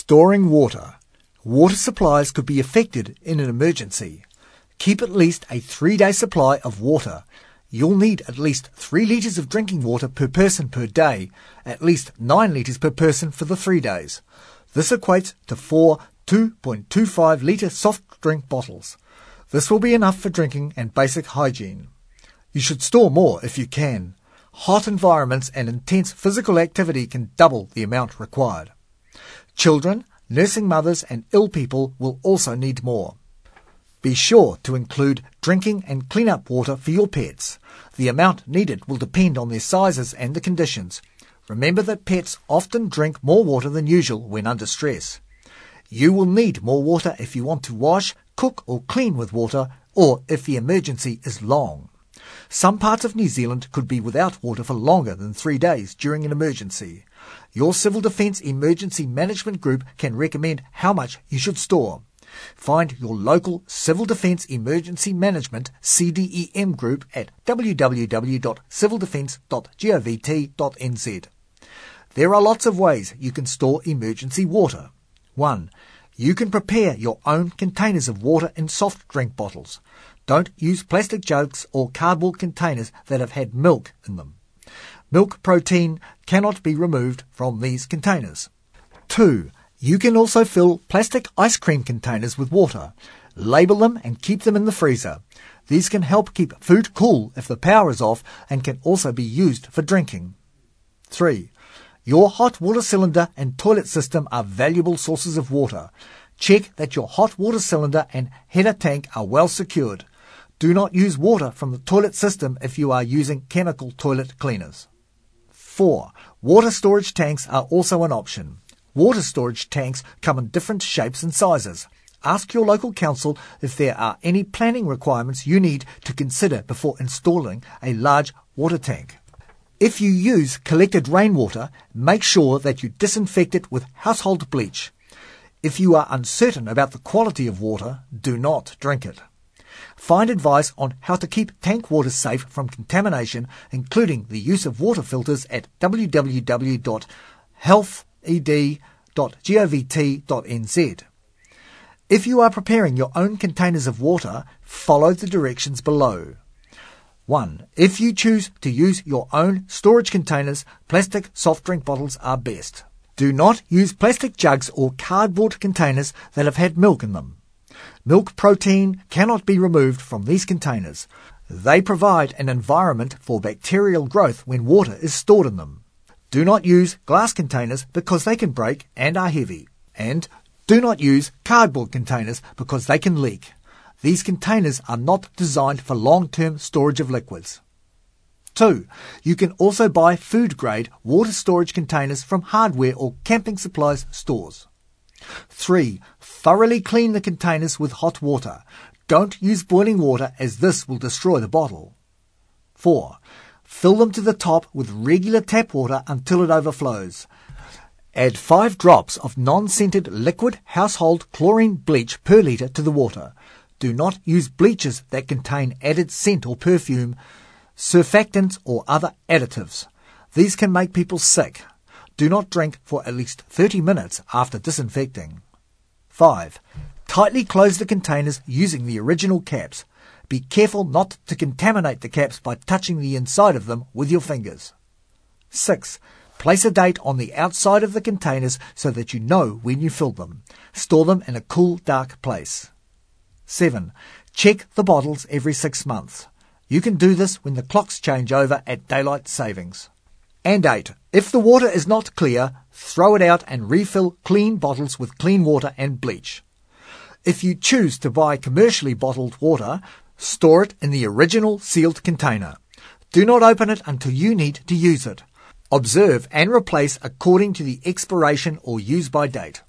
Storing water. Water supplies could be affected in an emergency. Keep at least a 3-day supply of water. You'll need at least 3 litres of drinking water per person per day, at least 9 litres per person for the 3 days. This equates to 4 2.25 litre soft drink bottles. This will be enough for drinking and basic hygiene. You should store more if you can. Hot environments and intense physical activity can double the amount required. Children, nursing mothers and ill people will also need more. Be sure to include drinking and clean-up water for your pets. The amount needed will depend on their sizes and the conditions. Remember that pets often drink more water than usual when under stress. You will need more water if you want to wash, cook or clean with water, or if the emergency is long. Some parts of New Zealand could be without water for longer than 3 days during an emergency. Your Civil Defence Emergency Management Group can recommend how much you should store. Find your local Civil Defence Emergency Management CDEM group at www.civildefence.govt.nz. There are lots of ways you can store emergency water. 1. You can prepare your own containers of water in soft drink bottles. Don't use plastic jugs or cardboard containers that have had milk in them. Milk protein cannot be removed from these containers. 2. You can also fill plastic ice cream containers with water. Label them and keep them in the freezer. These can help keep food cool if the power is off and can also be used for drinking. 3. Your hot water cylinder and toilet system are valuable sources of water. Check that your hot water cylinder and header tank are well secured. Do not use water from the toilet system if you are using chemical toilet cleaners. 4. Water storage tanks are also an option. Water storage tanks come in different shapes and sizes. Ask your local council if there are any planning requirements you need to consider before installing a large water tank. If you use collected rainwater, make sure that you disinfect it with household bleach. If you are uncertain about the quality of water, do not drink it. Find advice on how to keep tank water safe from contamination, including the use of water filters at www.healthed.govt.nz. If you are preparing your own containers of water, follow the directions below. 1. If you choose to use your own storage containers, plastic soft drink bottles are best. Do not use plastic jugs or cardboard containers that have had milk in them. Milk protein cannot be removed from these containers. They provide an environment for bacterial growth when water is stored in them. Do not use glass containers because they can break and are heavy. And do not use cardboard containers because they can leak. These containers are not designed for long-term storage of liquids. 2. You can also buy food-grade water storage containers from hardware or camping supplies stores. 3. Thoroughly clean the containers with hot water. Don't use boiling water as this will destroy the bottle. 4. Fill them to the top with regular tap water until it overflows. Add 5 drops of non-scented liquid household chlorine bleach per litre to the water. Do not use bleaches that contain added scent or perfume, surfactants or other additives. These can make people sick. Do not drink for at least 30 minutes after disinfecting. 5. Tightly close the containers using the original caps. Be careful not to contaminate the caps by touching the inside of them with your fingers. 6. Place a date on the outside of the containers so that you know when you filled them. Store them in a cool, dark place. 7. Check the bottles every 6 months. You can do this when the clocks change over at daylight savings. And 8. If the water is not clear, throw it out and refill clean bottles with clean water and bleach. If you choose to buy commercially bottled water, store it in the original sealed container. Do not open it until you need to use it. Observe and replace according to the expiration or use-by date.